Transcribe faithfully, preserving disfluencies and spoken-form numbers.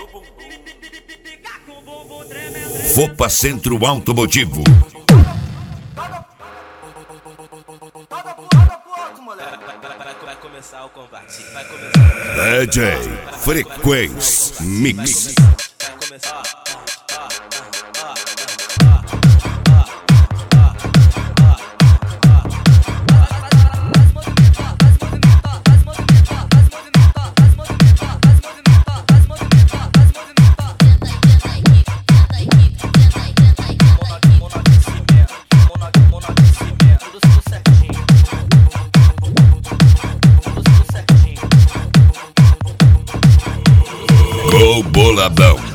Fopa Centro Automotivo. Vai começar o combate, vai começar. D J Frequência Mix. Vai começar. Go Boladão.